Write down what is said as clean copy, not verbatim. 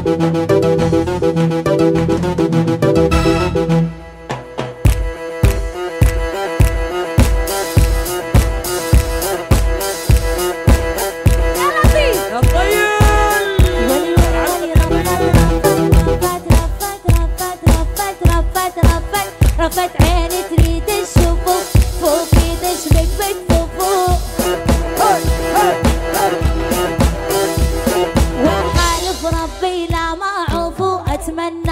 رفت عيني تريد تشوفه فوقي دشمك بتفوفو وحالف ربي لا ما اعوفو اتمنى